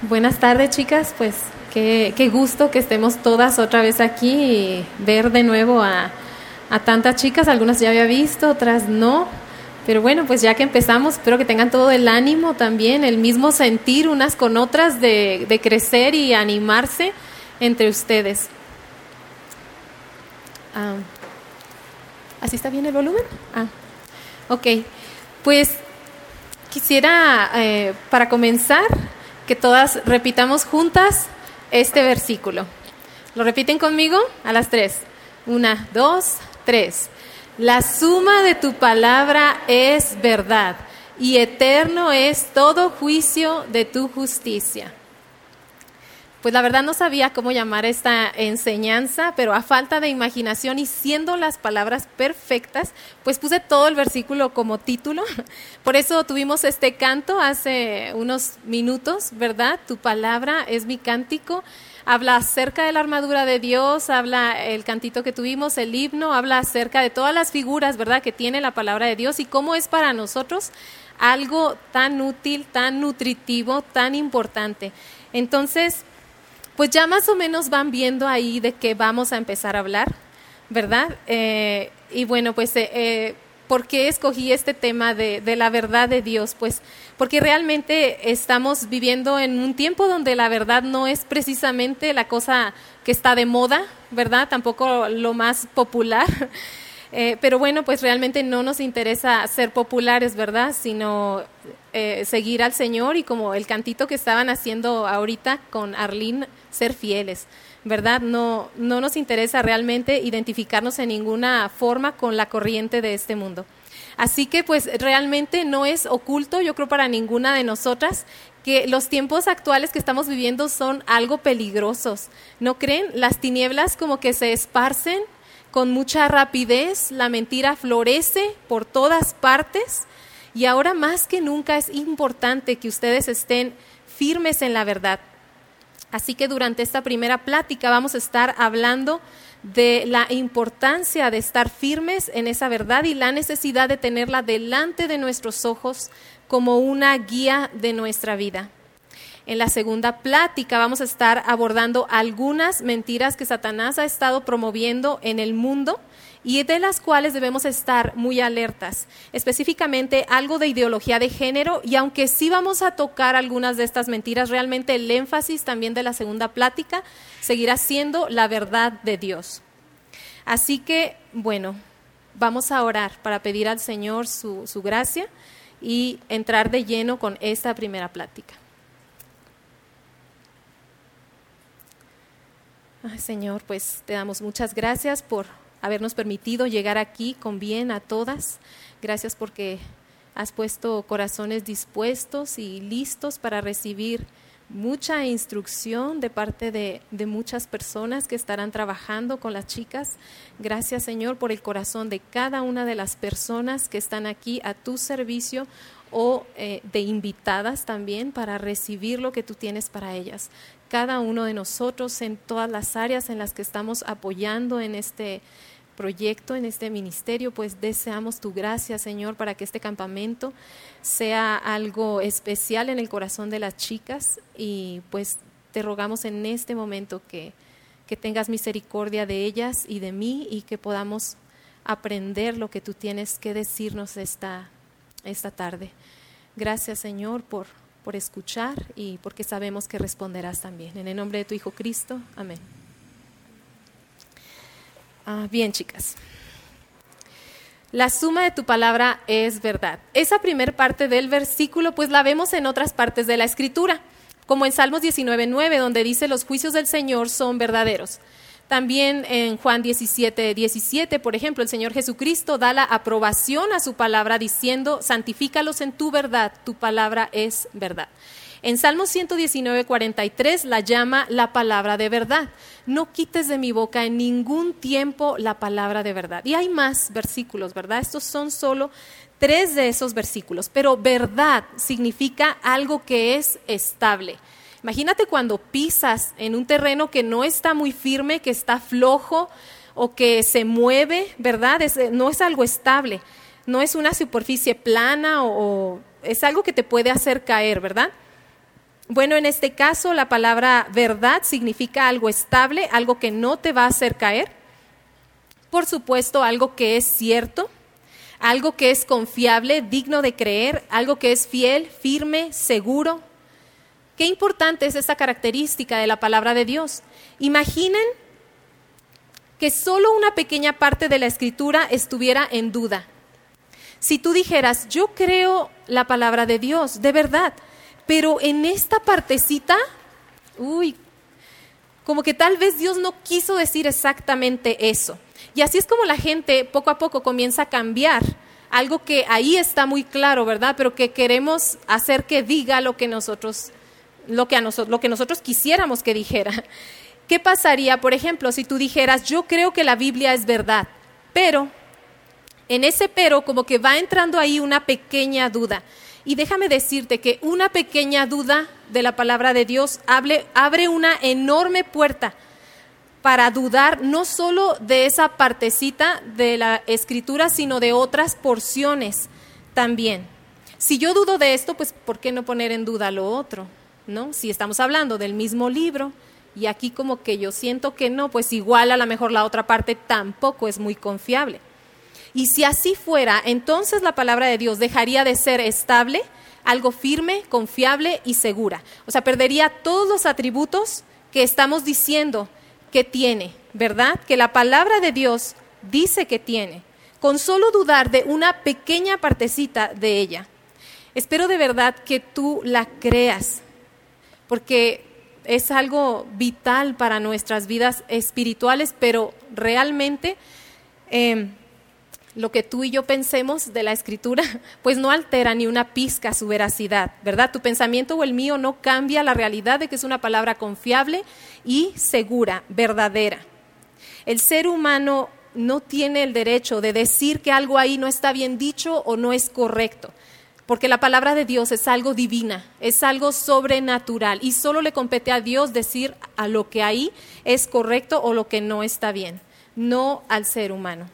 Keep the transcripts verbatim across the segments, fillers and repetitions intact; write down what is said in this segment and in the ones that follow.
Buenas tardes, chicas. Pues qué, qué gusto que estemos todas otra vez aquí y ver de nuevo a, a tantas chicas. Algunas ya había visto, otras no. Pero bueno, pues ya que empezamos, espero que tengan todo el ánimo también, el mismo sentir unas con otras de, de crecer y animarse entre ustedes. Ah, ¿Así está bien el volumen? Ah, ok. Pues quisiera, eh, para comenzar, que todas repitamos juntas este versículo. ¿Lo repiten conmigo? A las tres. Una, dos, tres. La suma de tu palabra es verdad, y eterno es todo juicio de tu justicia. Pues la verdad no sabía cómo llamar esta enseñanza, pero a falta de imaginación y siendo las palabras perfectas, pues puse todo el versículo como título. Por eso tuvimos este canto hace unos minutos, ¿verdad? Tu palabra es mi cántico. Habla acerca de la armadura de Dios, habla el cantito que tuvimos, el himno, habla acerca de todas las figuras, ¿verdad?, que tiene la palabra de Dios y cómo es para nosotros algo tan útil, tan nutritivo, tan importante. Entonces, pues ya más o menos van viendo ahí de qué vamos a empezar a hablar, ¿verdad? Eh, y bueno, pues, eh, eh, ¿por qué escogí este tema de, de la verdad de Dios? Pues porque realmente estamos viviendo en un tiempo donde la verdad no es precisamente la cosa que está de moda, ¿verdad? Tampoco lo más popular. Eh, pero bueno, pues realmente no nos interesa ser populares, ¿verdad? Sino eh, seguir al Señor y como el cantito que estaban haciendo ahorita con Arlene, ser fieles, ¿verdad? No, no nos interesa realmente identificarnos en ninguna forma con la corriente de este mundo. Así que pues realmente no es oculto, yo creo, para ninguna de nosotras, que los tiempos actuales que estamos viviendo son algo peligrosos. ¿No creen? Las tinieblas como que se esparcen con mucha rapidez, la mentira florece por todas partes y ahora más que nunca es importante que ustedes estén firmes en la verdad. Así que durante esta primera plática vamos a estar hablando de la importancia de estar firmes en esa verdad y la necesidad de tenerla delante de nuestros ojos como una guía de nuestra vida. En la segunda plática vamos a estar abordando algunas mentiras que Satanás ha estado promoviendo en el mundo y de las cuales debemos estar muy alertas, específicamente algo de ideología de género, y aunque sí vamos a tocar algunas de estas mentiras, realmente el énfasis también de la segunda plática seguirá siendo la verdad de Dios. Así que, bueno, vamos a orar para pedir al Señor su, su gracia y entrar de lleno con esta primera plática. Ay, Señor, pues te damos muchas gracias por habernos permitido llegar aquí con bien a todas. Gracias porque has puesto corazones dispuestos y listos para recibir mucha instrucción de parte de, de muchas personas que estarán trabajando con las chicas. Gracias, Señor, por el corazón de cada una de las personas que están aquí a tu servicio o eh, de invitadas también para recibir lo que tú tienes para ellas. Cada uno de nosotros en todas las áreas en las que estamos apoyando en este proyecto, en este ministerio, pues deseamos tu gracia, Señor, para que este campamento sea algo especial en el corazón de las chicas y pues te rogamos en este momento que, que tengas misericordia de ellas y de mí y que podamos aprender lo que tú tienes que decirnos esta, esta tarde. Gracias, Señor, por por escuchar y porque sabemos que responderás también. En el nombre de tu Hijo Cristo, amén. Ah, bien, chicas. La suma de tu palabra es verdad. Esa primer parte del versículo, pues la vemos en otras partes de la Escritura, como en Salmos diecinueve nueve, donde dice: los juicios del Señor son verdaderos. También en Juan diecisiete diecisiete, por ejemplo, el Señor Jesucristo da la aprobación a su palabra diciendo: santifícalos en tu verdad, tu palabra es verdad. En Salmos ciento diecinueve cuarenta y tres la llama la palabra de verdad. No quites de mi boca en ningún tiempo la palabra de verdad. Y hay más versículos, ¿verdad? Estos son solo tres de esos versículos, pero verdad significa algo que es estable. Imagínate cuando pisas en un terreno que no está muy firme, que está flojo o que se mueve, ¿verdad? Es, no es algo estable, no es una superficie plana o, o es algo que te puede hacer caer, ¿verdad? Bueno, en este caso la palabra verdad significa algo estable, algo que no te va a hacer caer. Por supuesto, algo que es cierto, algo que es confiable, digno de creer, algo que es fiel, firme, seguro. Qué importante es esta característica de la palabra de Dios. Imaginen que solo una pequeña parte de la Escritura estuviera en duda. Si tú dijeras, yo creo la palabra de Dios, de verdad, pero en esta partecita, uy, como que tal vez Dios no quiso decir exactamente eso. Y así es como la gente poco a poco comienza a cambiar algo que ahí está muy claro, ¿verdad? Pero que queremos hacer que diga lo que nosotros, lo que a nosotros, lo que nosotros quisiéramos que dijera. ¿Qué pasaría, por ejemplo, si tú dijeras, yo creo que la Biblia es verdad, pero en ese pero como que va entrando ahí una pequeña duda? Y déjame decirte que una pequeña duda de la palabra de Dios abre, abre una enorme puerta para dudar no solo de esa partecita de la Escritura, sino de otras porciones también. Si yo dudo de esto, pues ¿por qué no poner en duda lo otro? ¿No? Si estamos hablando del mismo libro y aquí como que yo siento que no, pues igual a lo mejor la otra parte tampoco es muy confiable. Y si así fuera, entonces la palabra de Dios dejaría de ser estable, algo firme, confiable y segura. O sea, perdería todos los atributos que estamos diciendo que tiene, ¿verdad? Que la palabra de Dios dice que tiene, con solo dudar de una pequeña partecita de ella. Espero de verdad que tú la creas, porque es algo vital para nuestras vidas espirituales, pero realmente eh, lo que tú y yo pensemos de la Escritura, pues no altera ni una pizca su veracidad, ¿verdad? Tu pensamiento o el mío no cambia la realidad de que es una palabra confiable y segura, verdadera. El ser humano no tiene el derecho de decir que algo ahí no está bien dicho o no es correcto, porque la palabra de Dios es algo divina, es algo sobrenatural y solo le compete a Dios decir a lo que ahí es correcto o lo que no está bien, no al ser humano.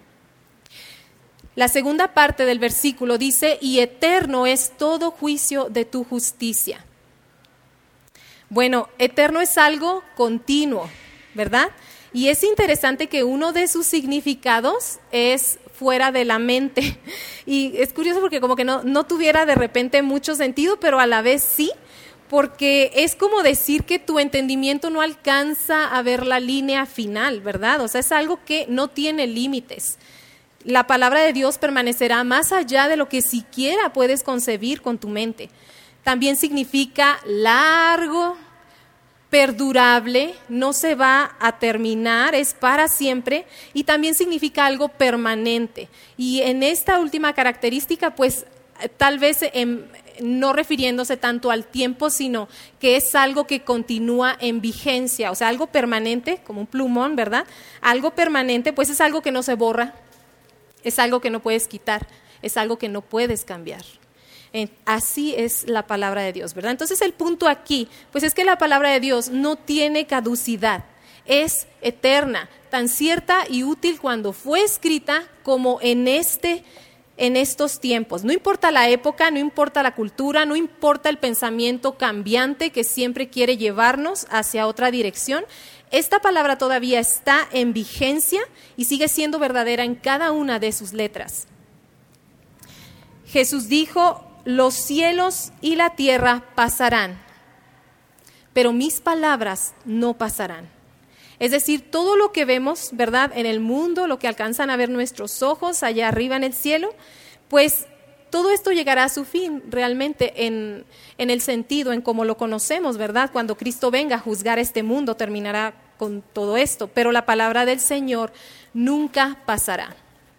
La segunda parte del versículo dice, y eterno es todo juicio de tu justicia. Bueno, eterno es algo continuo, ¿verdad? Y es interesante que uno de sus significados es fuera de la mente. Y es curioso porque como que no, no tuviera de repente mucho sentido, pero a la vez sí, porque es como decir que tu entendimiento no alcanza a ver la línea final, ¿verdad? O sea, es algo que no tiene límites. La palabra de Dios permanecerá más allá de lo que siquiera puedes concebir con tu mente. También significa largo, perdurable, no se va a terminar, es para siempre, y también significa algo permanente. Y en esta última característica, pues tal vez eh, no refiriéndose tanto al tiempo, sino que es algo que continúa en vigencia, o sea, algo permanente, como un plumón, ¿verdad? Algo permanente, pues es algo que no se borra. Es algo que no puedes quitar, es algo que no puedes cambiar. Así es la palabra de Dios, ¿verdad? Entonces el punto aquí, pues es que la palabra de Dios no tiene caducidad, es eterna, tan cierta y útil cuando fue escrita como en este, en estos tiempos. No importa la época, no importa la cultura, no importa el pensamiento cambiante que siempre quiere llevarnos hacia otra dirección. Esta palabra todavía está en vigencia y sigue siendo verdadera en cada una de sus letras. Jesús dijo, los cielos y la tierra pasarán, pero mis palabras no pasarán. Es decir, todo lo que vemos, ¿verdad?, en el mundo, lo que alcanzan a ver nuestros ojos allá arriba en el cielo, pues todo esto llegará a su fin realmente en, en el sentido, en cómo lo conocemos, ¿verdad? Cuando Cristo venga a juzgar este mundo, terminará con todo esto, pero la palabra del Señor nunca pasará.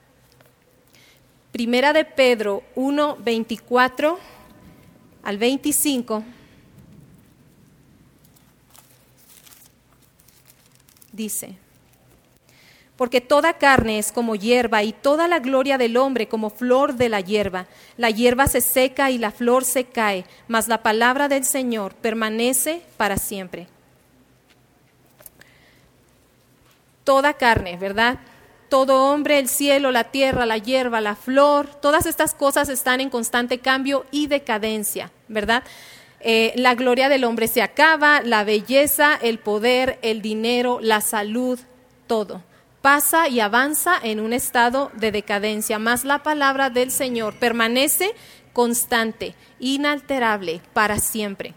Primera de Pedro uno, veinticuatro al veinticinco, dice: porque toda carne es como hierba y toda la gloria del hombre como flor de la hierba. La hierba se seca y la flor se cae, mas la palabra del Señor permanece para siempre. Toda carne, ¿verdad? Todo hombre, el cielo, la tierra, la hierba, la flor, todas estas cosas están en constante cambio y decadencia, ¿verdad? eh, la gloria del hombre se acaba, la belleza, el poder, el dinero, la salud, todo pasa y avanza en un estado de decadencia, mas la palabra del Señor permanece constante, inalterable, para siempre.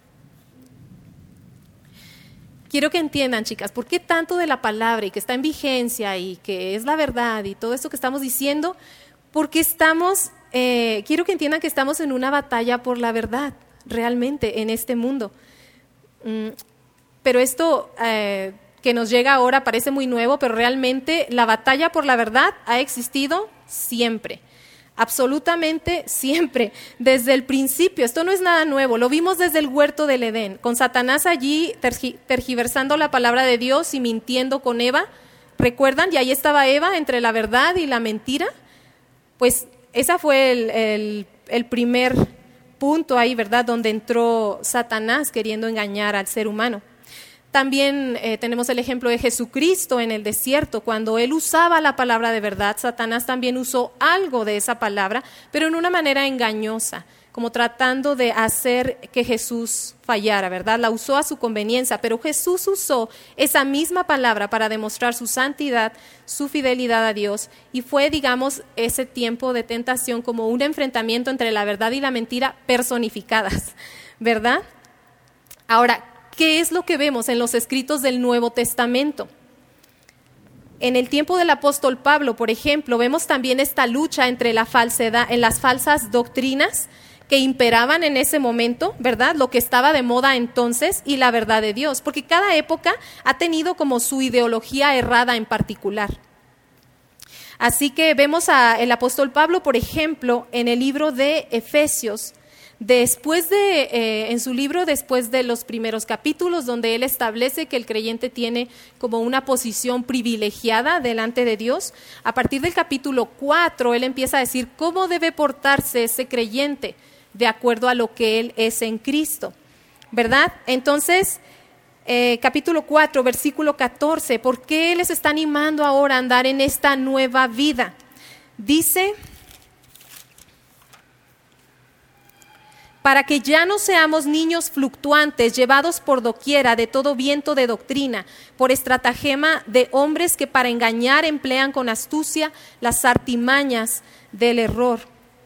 Quiero que entiendan, chicas, ¿por qué tanto de la palabra y que está en vigencia y que es la verdad y todo esto que estamos diciendo? Porque estamos, eh, quiero que entiendan que estamos en una batalla por la verdad, realmente, en este mundo. Mm, pero esto... Eh, que nos llega ahora parece muy nuevo, pero realmente la batalla por la verdad ha existido siempre, absolutamente siempre, desde el principio. Esto no es nada nuevo, lo vimos desde el huerto del Edén, con Satanás allí tergi- tergiversando la palabra de Dios y mintiendo con Eva. ¿Recuerdan? Y ahí estaba Eva entre la verdad y la mentira. Pues ese fue el, el, el primer punto ahí, ¿verdad?, donde entró Satanás queriendo engañar al ser humano. También eh, tenemos el ejemplo de Jesucristo en el desierto. Cuando Él usaba la palabra de verdad, Satanás también usó algo de esa palabra, pero en una manera engañosa, como tratando de hacer que Jesús fallara, ¿verdad? La usó a su conveniencia, pero Jesús usó esa misma palabra para demostrar su santidad, su fidelidad a Dios, y fue, digamos, ese tiempo de tentación como un enfrentamiento entre la verdad y la mentira personificadas, ¿verdad? Ahora, ¿qué es lo que vemos en los escritos del Nuevo Testamento? En el tiempo del apóstol Pablo, por ejemplo, vemos también esta lucha entre la falsedad, en las falsas doctrinas que imperaban en ese momento, ¿verdad? Lo que estaba de moda entonces y la verdad de Dios, porque cada época ha tenido como su ideología errada en particular. Así que vemos al apóstol Pablo, por ejemplo, en el libro de Efesios, Después de, eh, en su libro, después de los primeros capítulos, donde él establece que el creyente tiene como una posición privilegiada delante de Dios, a partir del capítulo cuatro, él empieza a decir cómo debe portarse ese creyente de acuerdo a lo que él es en Cristo, ¿verdad? Entonces, eh, capítulo cuatro, versículo catorce, ¿por qué les está animando ahora a andar en esta nueva vida? Dice... para que ya no seamos niños fluctuantes, llevados por doquiera de todo viento de doctrina, por estratagema de hombres que para engañar emplean con astucia las artimañas del error.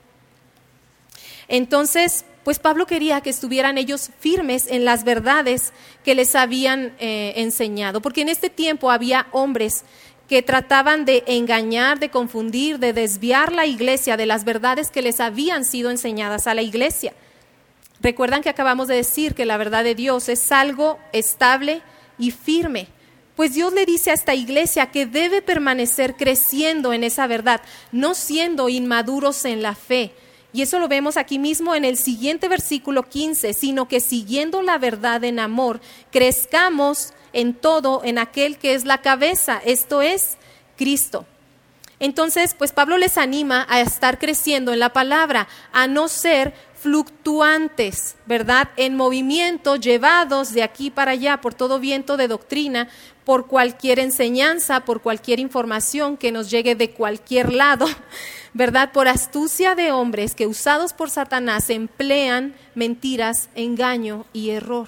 Entonces, pues Pablo quería que estuvieran ellos firmes en las verdades que les habían eh, enseñado, porque en este tiempo había hombres que trataban de engañar, de confundir, de desviar la iglesia de las verdades que les habían sido enseñadas a la iglesia. Recuerdan que acabamos de decir que la verdad de Dios es algo estable y firme. Pues Dios le dice a esta iglesia que debe permanecer creciendo en esa verdad, no siendo inmaduros en la fe. Y eso lo vemos aquí mismo en el siguiente versículo quince, sino que siguiendo la verdad en amor, crezcamos en todo en aquel que es la cabeza, esto es Cristo. Entonces, pues Pablo les anima a estar creciendo en la palabra, a no ser fluctuantes, ¿verdad? En movimiento, llevados de aquí para allá por todo viento de doctrina, por cualquier enseñanza, por cualquier información que nos llegue de cualquier lado, ¿verdad? Por astucia de hombres que usados por Satanás emplean mentiras, engaño y error.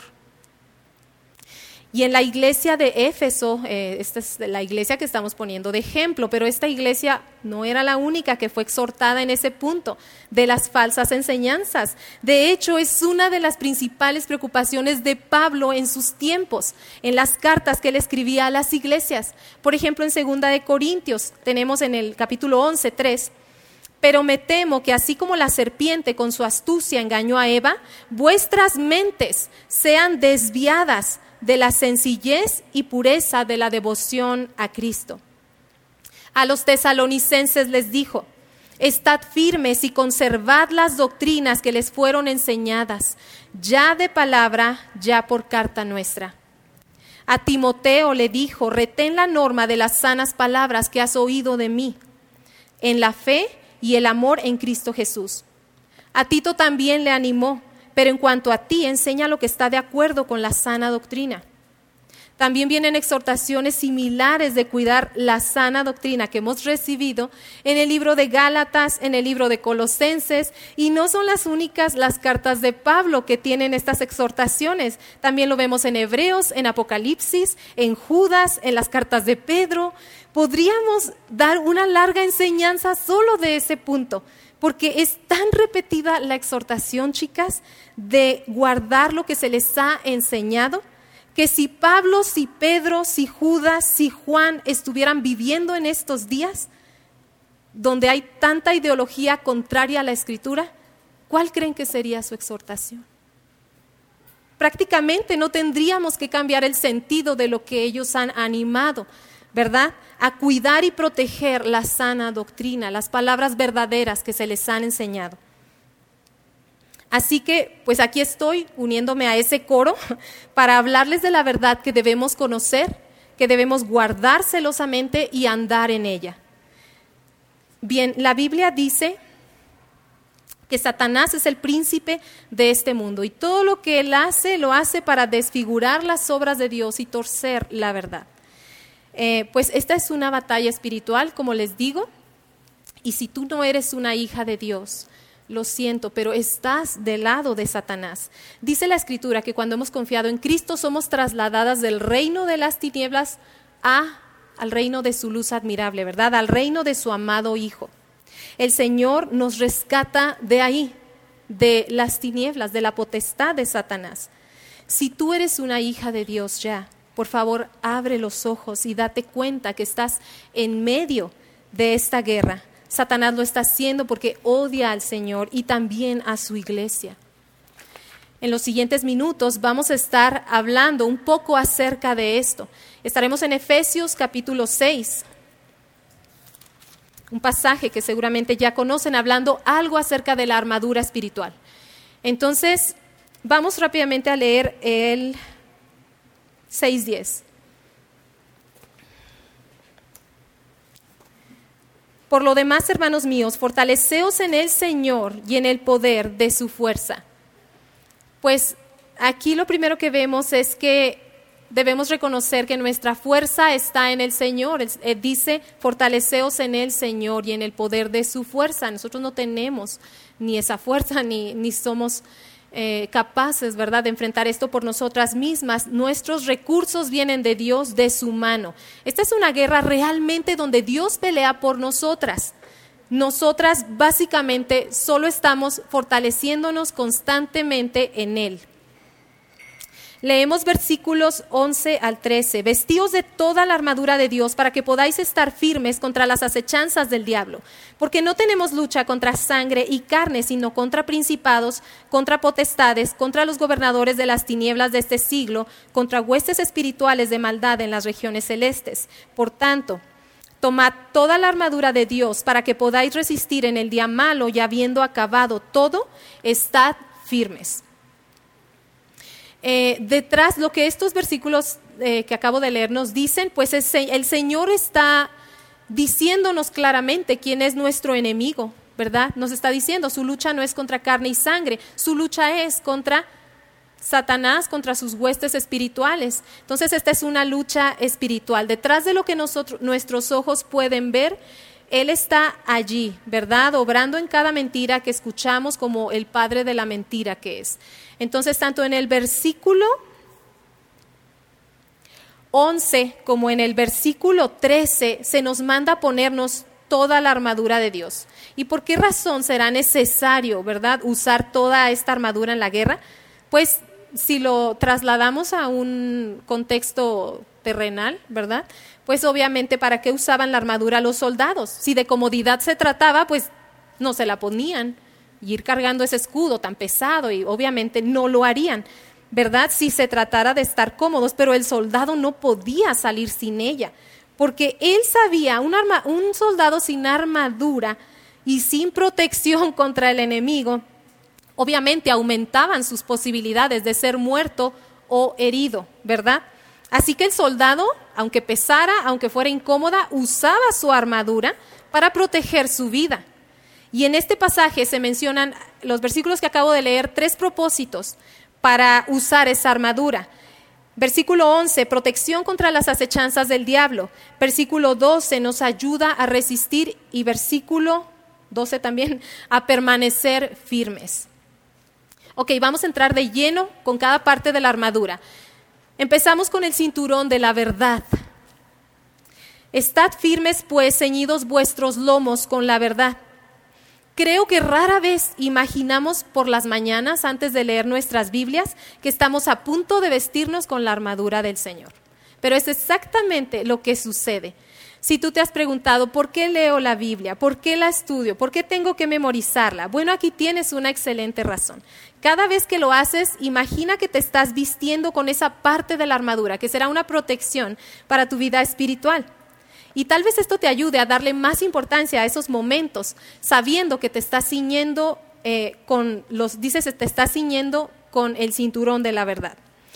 Y en la iglesia de Éfeso, eh, esta es la iglesia que estamos poniendo de ejemplo, pero esta iglesia no era la única que fue exhortada en ese punto de las falsas enseñanzas. De hecho, es una de las principales preocupaciones de Pablo en sus tiempos, en las cartas que él escribía a las iglesias. Por ejemplo, en segunda de Corintios, tenemos en el capítulo once, tres, pero me temo que así como la serpiente con su astucia engañó a Eva, vuestras mentes sean desviadas de la sencillez y pureza de la devoción a Cristo. A los tesalonicenses les dijo, estad firmes y conservad las doctrinas que les fueron enseñadas, ya de palabra, ya por carta nuestra. A Timoteo le dijo, retén la norma de las sanas palabras que has oído de mí, en la fe y el amor en Cristo Jesús. A Tito también le animó, pero en cuanto a ti, enseña lo que está de acuerdo con la sana doctrina. También vienen exhortaciones similares de cuidar la sana doctrina que hemos recibido en el libro de Gálatas, en el libro de Colosenses, y no son las únicas las cartas de Pablo que tienen estas exhortaciones. También lo vemos en Hebreos, en Apocalipsis, en Judas, en las cartas de Pedro. Podríamos dar una larga enseñanza solo de ese punto, porque es tan repetida la exhortación, chicas, de guardar lo que se les ha enseñado, que si Pablo, si Pedro, si Judas, si Juan estuvieran viviendo en estos días, donde hay tanta ideología contraria a la Escritura, ¿cuál creen que sería su exhortación? Prácticamente no tendríamos que cambiar el sentido de lo que ellos han animado, ¿verdad? A cuidar y proteger la sana doctrina, las palabras verdaderas que se les han enseñado. Así que, pues aquí estoy uniéndome a ese coro para hablarles de la verdad que debemos conocer, que debemos guardar celosamente y andar en ella. Bien, la Biblia dice que Satanás es el príncipe de este mundo y todo lo que él hace, lo hace para desfigurar las obras de Dios y torcer la verdad. Eh, pues esta es una batalla espiritual, como les digo, y si tú no eres una hija de Dios, lo siento, pero estás del lado de Satanás. Dice la Escritura que cuando hemos confiado en Cristo somos trasladadas del reino de las tinieblas a, al reino de su luz admirable, ¿verdad? Al reino de su amado Hijo. El Señor nos rescata de ahí, de las tinieblas, de la potestad de Satanás. Si tú eres una hija de Dios ya, por favor, abre los ojos y date cuenta que estás en medio de esta guerra. Satanás lo está haciendo porque odia al Señor y también a su iglesia. En los siguientes minutos vamos a estar hablando un poco acerca de esto. Estaremos en Efesios capítulo seis, un pasaje que seguramente ya conocen, hablando algo acerca de la armadura espiritual. Entonces, vamos rápidamente a leer el seis diez. Por lo demás, hermanos míos, fortaleceos en el Señor y en el poder de su fuerza. Pues aquí lo primero que vemos es que debemos reconocer que nuestra fuerza está en el Señor. Él dice, fortaleceos en el Señor y en el poder de su fuerza. Nosotros no tenemos ni esa fuerza, ni, ni somos eh, capaces, ¿verdad?, de enfrentar esto por nosotras mismas. Nuestros recursos vienen de Dios, de su mano. Esta es una guerra realmente donde Dios pelea por nosotras. Nosotras básicamente solo estamos fortaleciéndonos constantemente en Él. Leemos versículos once al trece. Vestíos de toda la armadura de Dios para que podáis estar firmes contra las acechanzas del diablo. Porque no tenemos lucha contra sangre y carne, sino contra principados, contra potestades, contra los gobernadores de las tinieblas de este siglo, contra huestes espirituales de maldad en las regiones celestes. Por tanto, tomad toda la armadura de Dios para que podáis resistir en el día malo y habiendo acabado todo, estad firmes. Eh, detrás, lo que estos versículos eh, que acabo de leer nos dicen, pues es, el Señor está diciéndonos claramente quién es nuestro enemigo, ¿verdad? Nos está diciendo, su lucha no es contra carne y sangre, su lucha es contra Satanás, contra sus huestes espirituales. Entonces esta es una lucha espiritual. Detrás de lo que nosotros, nuestros ojos pueden ver, Él está allí, ¿verdad?, obrando en cada mentira que escuchamos como el padre de la mentira que es. Entonces, tanto en el versículo once como en el versículo trece se nos manda ponernos toda la armadura de Dios. ¿Y por qué razón será necesario, verdad, usar toda esta armadura en la guerra? Pues si lo trasladamos a un contexto terrenal, ¿verdad?, pues obviamente ¿para qué usaban la armadura los soldados? Si de comodidad se trataba, pues no se la ponían. Y ir cargando ese escudo tan pesado, y obviamente no lo harían, ¿verdad?, si se tratara de estar cómodos, pero el soldado no podía salir sin ella, porque él sabía, un, arma, un soldado sin armadura y sin protección contra el enemigo, obviamente aumentaban sus posibilidades de ser muerto o herido, ¿verdad? Así que el soldado, aunque pesara, aunque fuera incómoda, usaba su armadura para proteger su vida. Y en este pasaje se mencionan, los versículos que acabo de leer, tres propósitos para usar esa armadura. Versículo once, protección contra las acechanzas del diablo. Versículo doce, nos ayuda a resistir. Y versículo doce también, a permanecer firmes. Ok, vamos a entrar de lleno con cada parte de la armadura. Empezamos con el cinturón de la verdad. Estad firmes, pues, ceñidos vuestros lomos con la verdad. Creo que rara vez imaginamos por las mañanas, antes de leer nuestras Biblias, que estamos a punto de vestirnos con la armadura del Señor. Pero es exactamente lo que sucede. Si tú te has preguntado, ¿por qué leo la Biblia? ¿Por qué la estudio? ¿Por qué tengo que memorizarla? Bueno, aquí tienes una excelente razón. Cada vez que lo haces, imagina que te estás vistiendo con esa parte de la armadura, que será una protección para tu vida espiritual. Y tal vez esto te ayude a darle más importancia a esos momentos, sabiendo que te estás ciñendo eh, con los, dices, te estás ciñendo con el cinturón de la verdad.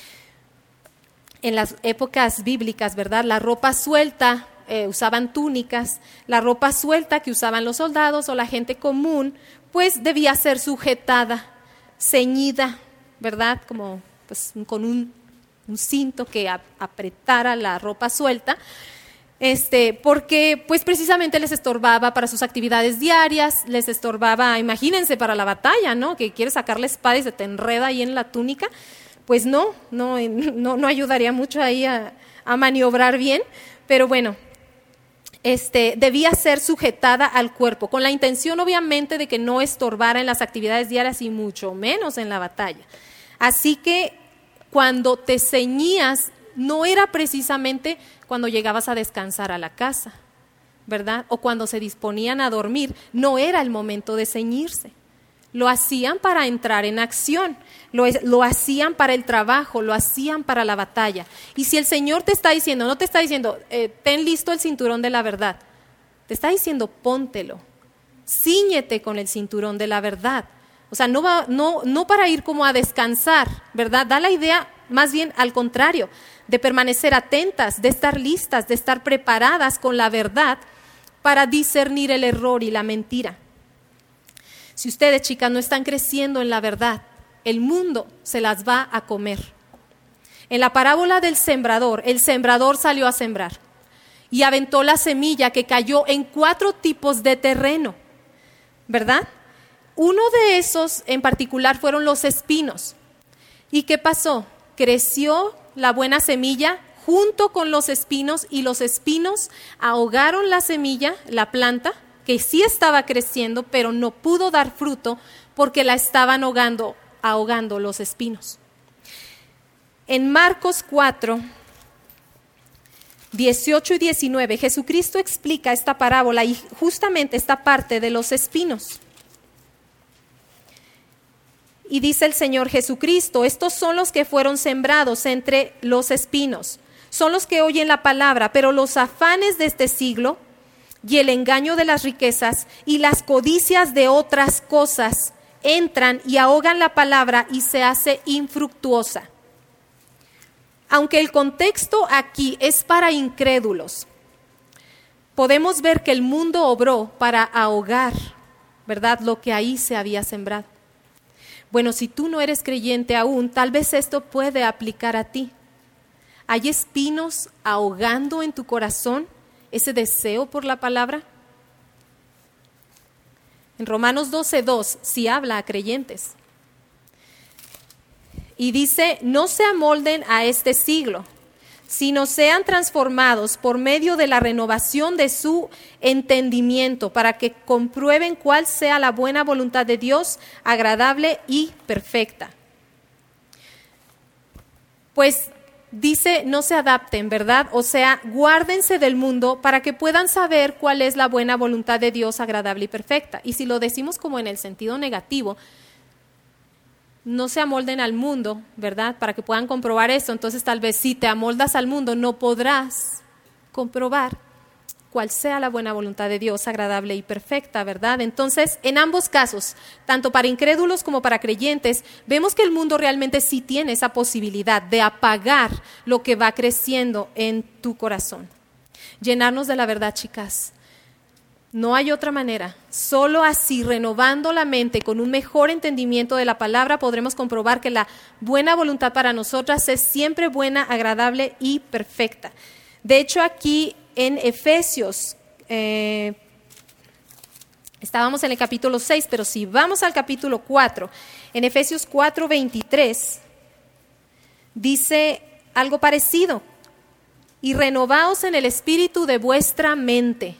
En las épocas bíblicas, ¿verdad? La ropa suelta, eh, usaban túnicas, la ropa suelta que usaban los soldados o la gente común, pues debía ser sujetada, ceñida, ¿verdad? Como pues con un, un cinto que a, apretara la ropa suelta. Este, porque pues precisamente les estorbaba para sus actividades diarias, les estorbaba, imagínense, para la batalla, ¿no? Que quieres sacar la espada y se te enreda ahí en la túnica, pues no, no, no, no ayudaría mucho ahí a, a maniobrar bien, pero bueno, este, debía ser sujetada al cuerpo, con la intención obviamente de que no estorbara en las actividades diarias y mucho menos en la batalla. Así que cuando te ceñías, no era precisamente cuando llegabas a descansar a la casa, ¿verdad? O cuando se disponían a dormir, no era el momento de ceñirse. Lo hacían para entrar en acción, lo, lo hacían para el trabajo, lo hacían para la batalla. Y si el Señor te está diciendo, no te está diciendo, eh, ten listo el cinturón de la verdad, te está diciendo, póntelo, cíñete con el cinturón de la verdad. O sea, no, va, no, no para ir como a descansar, ¿verdad? Da la idea más bien al contrario, de permanecer atentas, de estar listas, de estar preparadas con la verdad para discernir el error y la mentira. Si ustedes, chicas, no están creciendo en la verdad, el mundo se las va a comer. En la parábola del sembrador, el sembrador salió a sembrar y aventó la semilla que cayó en cuatro tipos de terreno, ¿verdad? Uno de esos en particular fueron los espinos. ¿Y qué pasó? Creció la buena semilla junto con los espinos y los espinos ahogaron la semilla, la planta, que sí estaba creciendo, pero no pudo dar fruto porque la estaban ahogando, ahogando los espinos. En Marcos cuatro, dieciocho y diecinueve, Jesucristo explica esta parábola y justamente esta parte de los espinos. Y dice el Señor Jesucristo, estos son los que fueron sembrados entre los espinos, son los que oyen la palabra, pero los afanes de este siglo y el engaño de las riquezas y las codicias de otras cosas entran y ahogan la palabra y se hace infructuosa. Aunque el contexto aquí es para incrédulos, podemos ver que el mundo obró para ahogar, ¿verdad?, lo que ahí se había sembrado. Bueno, si tú no eres creyente aún, tal vez esto puede aplicar a ti. ¿Hay espinos ahogando en tu corazón ese deseo por la palabra? En Romanos doce dos sí habla a creyentes. Y dice, no se amolden a este siglo, sino sean transformados por medio de la renovación de su entendimiento, para que comprueben cuál sea la buena voluntad de Dios, agradable y perfecta. Pues dice, no se adapten, ¿verdad? O sea, guárdense del mundo para que puedan saber cuál es la buena voluntad de Dios, agradable y perfecta. Y si lo decimos como en el sentido negativo, no se amolden al mundo, ¿verdad? Para que puedan comprobar eso. Entonces, tal vez si te amoldas al mundo, no podrás comprobar cuál sea la buena voluntad de Dios, agradable y perfecta, ¿verdad? Entonces, en ambos casos, tanto para incrédulos como para creyentes, vemos que el mundo realmente sí tiene esa posibilidad de apagar lo que va creciendo en tu corazón. Llenarnos de la verdad, chicas, No hay otra manera. Solo así, renovando la mente con un mejor entendimiento de la palabra, podremos comprobar que la buena voluntad para nosotras es siempre buena, agradable y perfecta. De hecho, aquí en Efesios, eh, estábamos en el capítulo seis, pero si vamos al capítulo cuatro, en Efesios cuatro veintitrés, dice algo parecido. Y renovaos en el espíritu de vuestra mente.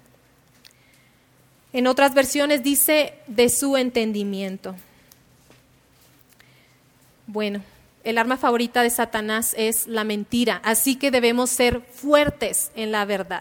En otras versiones dice de su entendimiento. Bueno, el arma favorita de Satanás es la mentira, así que debemos ser fuertes en la verdad.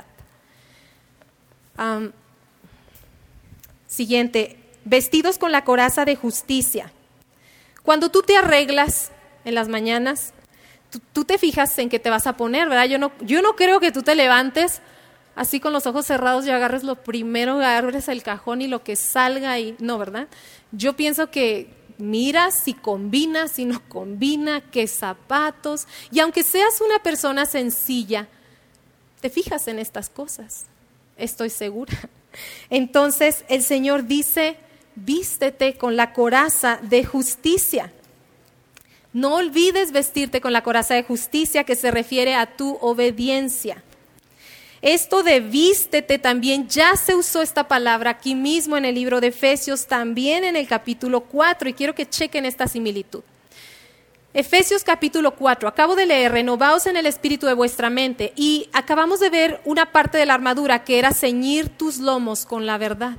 Um, siguiente, vestidos con la coraza de justicia. Cuando tú te arreglas en las mañanas, tú, tú te fijas en qué te vas a poner, ¿verdad? Yo no, yo no creo que tú te levantes así con los ojos cerrados y agarres lo primero, agarres el cajón y lo que salga y no, ¿verdad? Yo pienso que miras si combina, si no combina, qué zapatos. Y aunque seas una persona sencilla, te fijas en estas cosas, estoy segura. Entonces el Señor dice, vístete con la coraza de justicia. No olvides vestirte con la coraza de justicia, que se refiere a tu obediencia. Esto de vístete también, ya se usó esta palabra aquí mismo en el libro de Efesios, también en el capítulo cuatro, y quiero que chequen esta similitud. Efesios capítulo cuatro, acabo de leer, renovaos en el espíritu de vuestra mente, y acabamos de ver una parte de la armadura que era ceñir tus lomos con la verdad.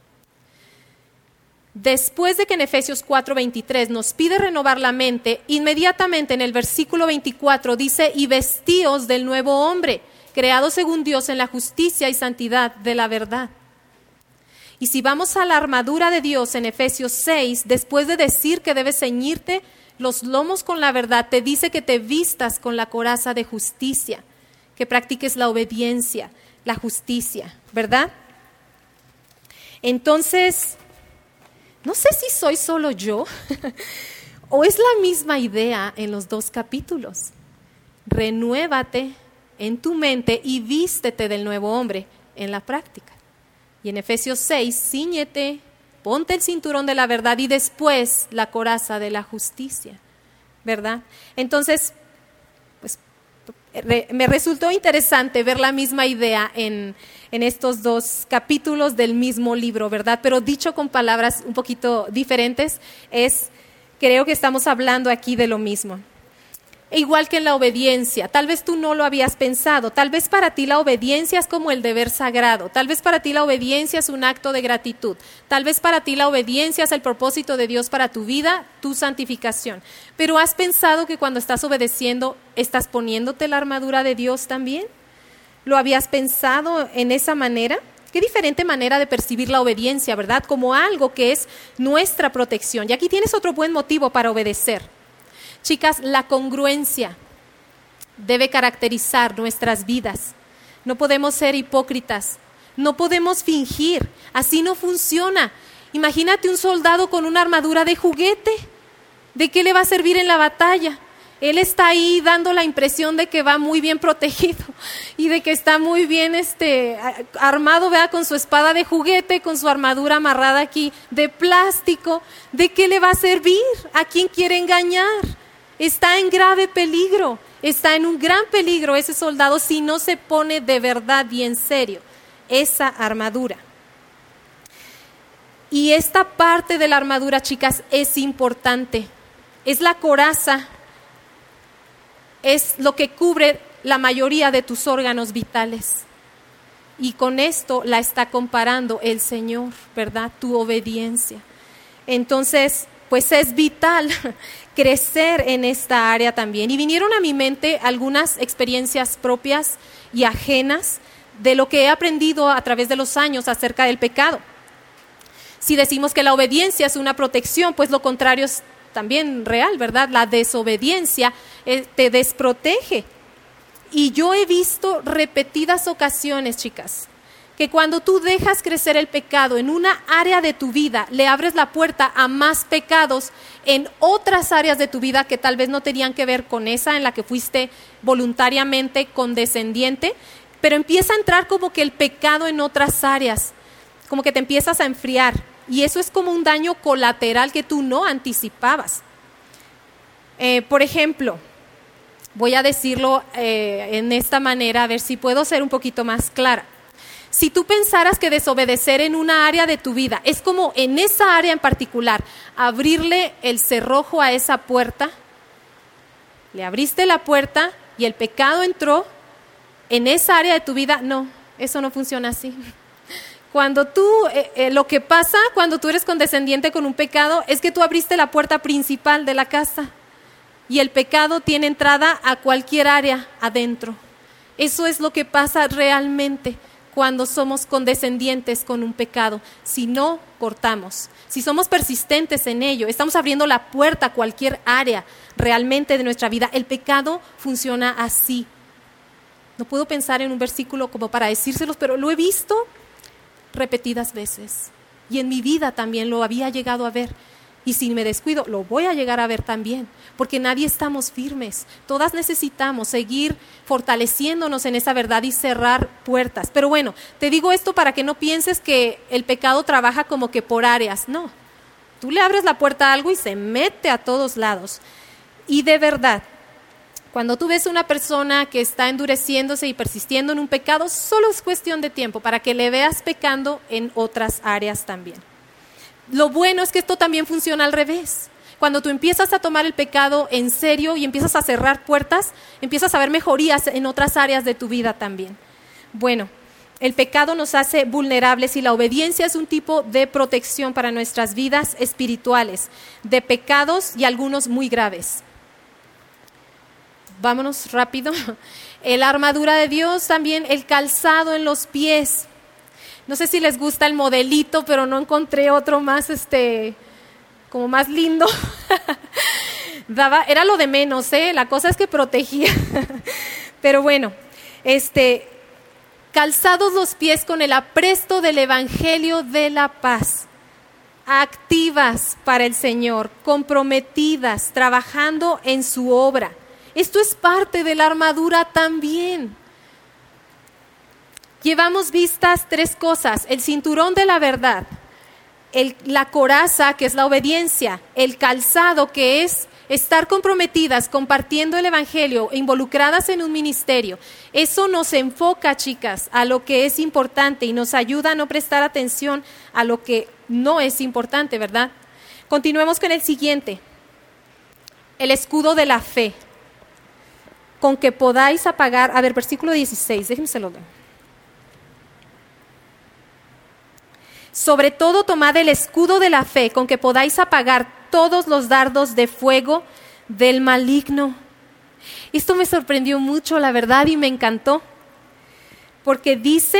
Después de que en Efesios cuatro veintitrés nos pide renovar la mente, inmediatamente en el versículo veinticuatro dice, y vestíos del nuevo hombre, creado según Dios en la justicia y santidad de la verdad. Y si vamos a la armadura de Dios en Efesios seis, después de decir que debes ceñirte los lomos con la verdad, te dice que te vistas con la coraza de justicia, que practiques la obediencia, la justicia, ¿verdad? Entonces, no sé si soy solo yo o es la misma idea en los dos capítulos. Renuévate en tu mente y vístete del nuevo hombre en la práctica. Y en Efesios seis, cíñete, ponte el cinturón de la verdad y después la coraza de la justicia, ¿verdad? Entonces, pues, re, me resultó interesante ver la misma idea en, en estos dos capítulos del mismo libro, ¿verdad? Pero dicho con palabras un poquito diferentes, es, creo que estamos hablando aquí de lo mismo. Igual que en la obediencia, tal vez tú no lo habías pensado, tal vez para ti la obediencia es como el deber sagrado, tal vez para ti la obediencia es un acto de gratitud, tal vez para ti la obediencia es el propósito de Dios para tu vida, tu santificación. Pero ¿has pensado que cuando estás obedeciendo estás poniéndote la armadura de Dios también? ¿Lo habías pensado en esa manera? Qué diferente manera de percibir la obediencia, ¿verdad? Como algo que es nuestra protección. Y aquí tienes otro buen motivo para obedecer. Chicas, la congruencia debe caracterizar nuestras vidas. No podemos ser hipócritas, no podemos fingir, así no funciona. Imagínate un soldado con una armadura de juguete, ¿de qué le va a servir en la batalla? Él está ahí dando la impresión de que va muy bien protegido y de que está muy bien este, armado, vea, con su espada de juguete, con su armadura amarrada aquí de plástico. ¿De qué le va a servir? ¿A quién quiere engañar? Está en grave peligro, está en un gran peligro ese soldado si no se pone de verdad y en serio esa armadura. Y esta parte de la armadura, chicas, es importante. Es la coraza, es lo que cubre la mayoría de tus órganos vitales. Y con esto la está comparando el Señor, ¿verdad? Tu obediencia. Entonces, pues es vital crecer en esta área también. Y vinieron a mi mente algunas experiencias propias y ajenas de lo que he aprendido a través de los años acerca del pecado. Si decimos que la obediencia es una protección, pues lo contrario es también real, ¿verdad? La desobediencia eh, te desprotege. Y yo he visto repetidas ocasiones, chicas, que cuando tú dejas crecer el pecado en una área de tu vida, le abres la puerta a más pecados en otras áreas de tu vida que tal vez no tenían que ver con esa en la que fuiste voluntariamente condescendiente, pero empieza a entrar como que el pecado en otras áreas. como que te empiezas a enfriar. Y eso es como un daño colateral que tú no anticipabas. Eh, por ejemplo, voy a decirlo eh, en esta manera, a ver si puedo ser un poquito más clara. Si tú pensaras que desobedecer en una área de tu vida es como en esa área en particular, abrirle el cerrojo a esa puerta, le abriste la puerta y el pecado entró en esa área de tu vida, no, eso no funciona así. Cuando tú, eh, eh, lo que pasa cuando tú eres condescendiente con un pecado es que tú abriste la puerta principal de la casa y el pecado tiene entrada a cualquier área adentro. Eso es lo que pasa realmente cuando somos condescendientes con un pecado. Si no cortamos, si somos persistentes en ello, estamos abriendo la puerta a cualquier área realmente de nuestra vida. El pecado funciona así. No puedo pensar en un versículo como para decírselos, pero lo he visto repetidas veces. Y en mi vida también lo había llegado a ver. Y si me descuido, lo voy a llegar a ver también. Porque nadie estamos firmes. Todas necesitamos seguir fortaleciéndonos en esa verdad y cerrar puertas. Pero bueno, te digo esto para que no pienses que el pecado trabaja como que por áreas. No. Tú le abres la puerta a algo y se mete a todos lados. Y de verdad, cuando tú ves a una persona que está endureciéndose y persistiendo en un pecado, solo es cuestión de tiempo para que le veas pecando en otras áreas también. Lo bueno es que esto también funciona al revés. Cuando tú empiezas a tomar el pecado en serio y empiezas a cerrar puertas, empiezas a ver mejorías en otras áreas de tu vida también. Bueno, el pecado nos hace vulnerables y la obediencia es un tipo de protección para nuestras vidas espirituales, de pecados y algunos muy graves. Vámonos rápido. La armadura de Dios, también el calzado en los pies. No sé si les gusta el modelito, pero no encontré otro más, este, como más lindo. Daba, era lo de menos, ¿eh? La cosa es que protegía. Pero bueno, este, calzados los pies con el apresto del Evangelio de la paz. Activas para el Señor, comprometidas, trabajando en su obra. Esto es parte de la armadura también. Llevamos vistas tres cosas: el cinturón de la verdad, el, la coraza, que es la obediencia, el calzado, que es estar comprometidas, compartiendo el Evangelio, involucradas en un ministerio. Eso nos enfoca, chicas, a lo que es importante y nos ayuda a no prestar atención a lo que no es importante, ¿verdad? Continuemos con el siguiente, el escudo de la fe, con que podáis apagar, a ver, versículo dieciséis, déjenme se lo doy. Sobre todo tomad el escudo de la fe, con que podáis apagar todos los dardos de fuego del maligno. Esto me sorprendió mucho, la verdad, y me encantó, porque dice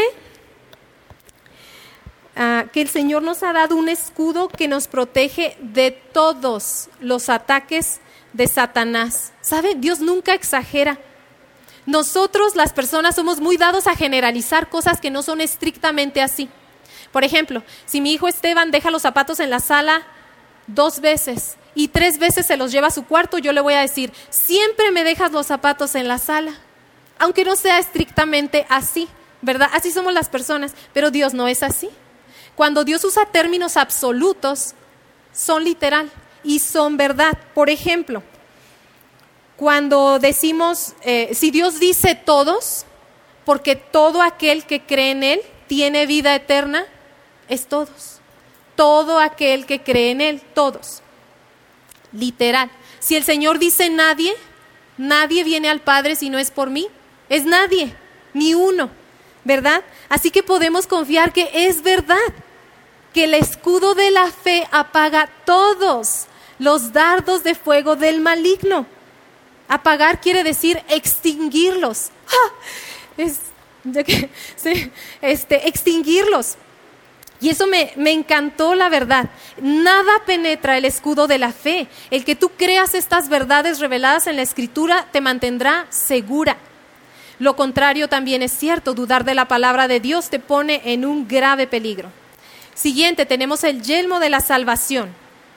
uh, que el Señor nos ha dado un escudo que nos protege de todos los ataques de Satanás. ¿Sabe? Dios nunca exagera. Nosotros, las personas, somos muy dados a generalizar cosas que no son estrictamente así. Por ejemplo, si mi hijo Esteban deja los zapatos en la sala dos veces y tres veces se los lleva a su cuarto, yo le voy a decir, siempre me dejas los zapatos en la sala, aunque no sea estrictamente así, ¿verdad? Así somos las personas, pero Dios no es así. Cuando Dios usa términos absolutos, son literal y son verdad. Por ejemplo, cuando decimos, eh, si Dios dice todos, porque todo aquel que cree en Él tiene vida eterna, es todos. Todo aquel que cree en Él, todos. Literal. Si el Señor dice nadie, nadie viene al Padre si no es por mí. Es nadie, ni uno, ¿verdad? Así que podemos confiar que es verdad, que el escudo de la fe apaga todos los dardos de fuego del maligno. Apagar quiere decir extinguirlos. ¡Ah! Es, sí, este, extinguirlos. Y eso me, me encantó, la verdad. Nada penetra el escudo de la fe. El que tú creas estas verdades reveladas en la Escritura te mantendrá segura. Lo contrario también es cierto. Dudar de la palabra de Dios te pone en un grave peligro. Siguiente, tenemos el yelmo de la salvación.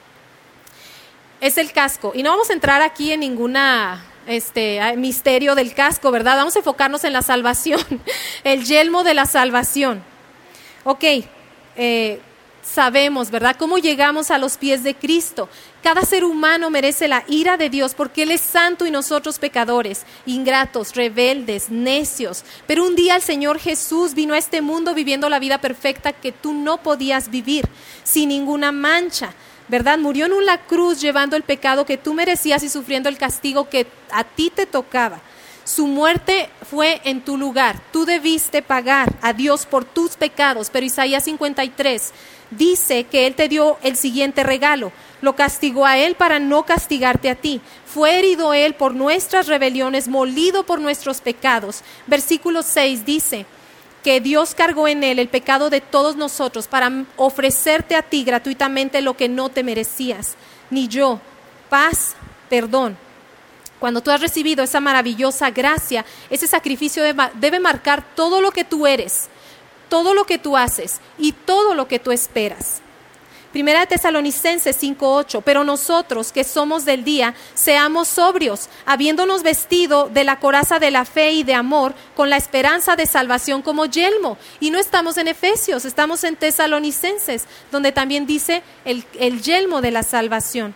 Es el casco. Y no vamos a entrar aquí en ninguna este, misterio del casco, ¿verdad? Vamos a enfocarnos en la salvación. El yelmo de la salvación. Ok. eh, sabemos, ¿verdad?, cómo llegamos a los pies de Cristo. Cada ser humano merece la ira de Dios porque Él es santo y nosotros pecadores, ingratos, rebeldes, necios. Pero un día el Señor Jesús vino a este mundo viviendo la vida perfecta que tú no podías vivir, sin ninguna mancha, ¿verdad? Murió en una cruz llevando el pecado que tú merecías y sufriendo el castigo que a ti te tocaba. Su muerte fue en tu lugar. Tú debiste pagar a Dios por tus pecados, pero Isaías cincuenta y tres dice que Él te dio el siguiente regalo. Lo castigó a Él para no castigarte a ti. Fue herido Él por nuestras rebeliones, molido por nuestros pecados. Versículo seis dice que Dios cargó en Él el pecado de todos nosotros para ofrecerte a ti gratuitamente lo que no te merecías, ni yo, paz, perdón. Cuando tú has recibido esa maravillosa gracia, ese sacrificio debe marcar todo lo que tú eres, todo lo que tú haces y todo lo que tú esperas. Primera de Tesalonicenses cinco ocho, pero nosotros que somos del día, seamos sobrios, habiéndonos vestido de la coraza de la fe y de amor, con la esperanza de salvación como yelmo. Y no estamos en Efesios, estamos en Tesalonicenses, donde también dice el, el yelmo de la salvación.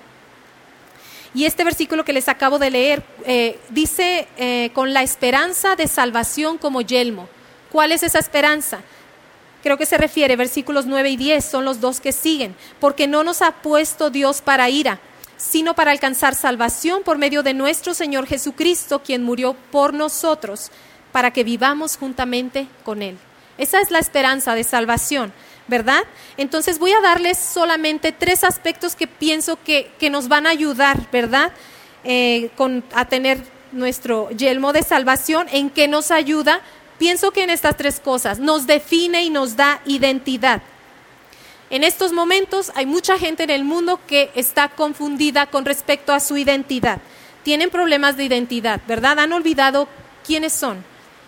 Y este versículo que les acabo de leer eh, dice eh, con la esperanza de salvación como yelmo. ¿Cuál es esa esperanza? Creo que se refiere, versículos nueve y diez son los dos que siguen. Porque no nos ha puesto Dios para ira, sino para alcanzar salvación por medio de nuestro Señor Jesucristo, quien murió por nosotros, para que vivamos juntamente con Él. Esa es la esperanza de salvación, ¿verdad? Entonces voy a darles solamente tres aspectos que pienso que, que nos van a ayudar, ¿verdad? Eh, con, a tener nuestro yelmo de salvación. ¿En qué nos ayuda? Pienso que en estas tres cosas nos define y nos da identidad. En estos momentos hay mucha gente en el mundo que está confundida con respecto a su identidad. Tienen problemas de identidad, ¿verdad? Han olvidado quiénes son.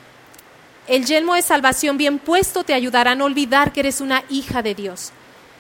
El yelmo de salvación bien puesto te ayudará a no olvidar que eres una hija de Dios.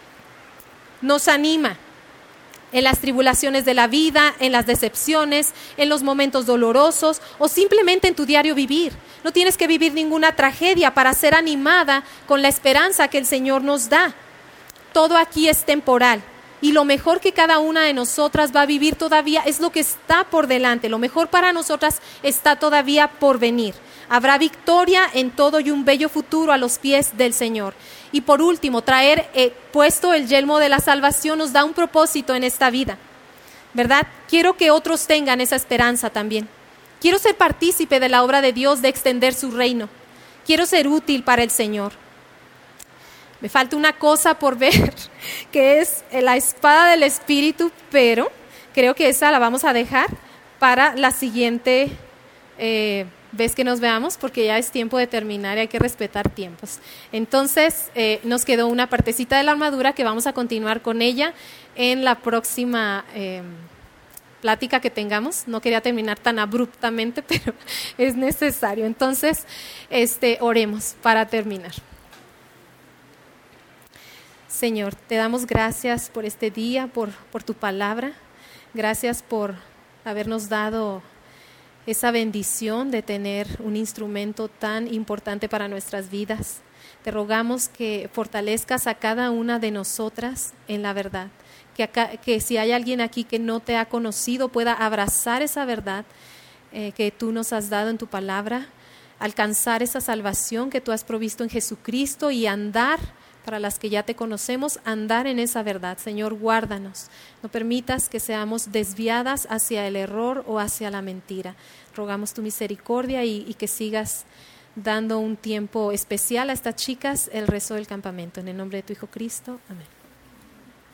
Nos anima en las tribulaciones de la vida, en las decepciones, en los momentos dolorosos o simplemente en tu diario vivir. No tienes que vivir ninguna tragedia para ser animada con la esperanza que el Señor nos da. Todo aquí es temporal y lo mejor que cada una de nosotras va a vivir todavía es lo que está por delante. Lo mejor para nosotras está todavía por venir. Habrá victoria en todo y un bello futuro a los pies del Señor. Y por último, traer eh, puesto el yelmo de la salvación nos da un propósito en esta vida, ¿verdad? Quiero que otros tengan esa esperanza también. Quiero ser partícipe de la obra de Dios de extender su reino. Quiero ser útil para el Señor. Me falta una cosa por ver, que es la espada del Espíritu, pero creo que esa la vamos a dejar para la siguiente eh, vez que nos veamos, porque ya es tiempo de terminar y hay que respetar tiempos. Entonces, eh, nos quedó una partecita de la armadura que vamos a continuar con ella en la próxima eh, plática que tengamos. No quería terminar tan abruptamente, pero es necesario. Entonces, este, oremos para terminar. Señor, te damos gracias por este día, por, por tu palabra. Gracias por habernos dado esa bendición de tener un instrumento tan importante para nuestras vidas. Te rogamos que fortalezcas a cada una de nosotras en la verdad. Que, acá, que si hay alguien aquí que no te ha conocido, pueda abrazar esa verdad eh, que tú nos has dado en tu palabra, alcanzar esa salvación que tú has provisto en Jesucristo y andar, para las que ya te conocemos, andar en esa verdad. Señor, guárdanos. No permitas que seamos desviadas hacia el error o hacia la mentira. Rogamos tu misericordia y, y que sigas dando un tiempo especial a estas chicas el resto del campamento. En el nombre de tu Hijo Cristo. Amén.